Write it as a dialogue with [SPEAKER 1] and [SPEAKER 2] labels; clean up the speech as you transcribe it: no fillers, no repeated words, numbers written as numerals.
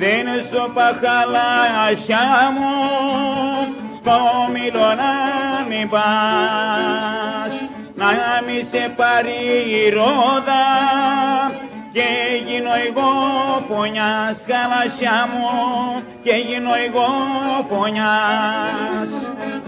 [SPEAKER 1] είναι στο παχαλάσια μου, στο μήλο να μην πας, να μη σε πάρει η ρόδα και γίνω εγώ φωνιάς, χαλασιά μου, και γίνω εγώ φωνιάς.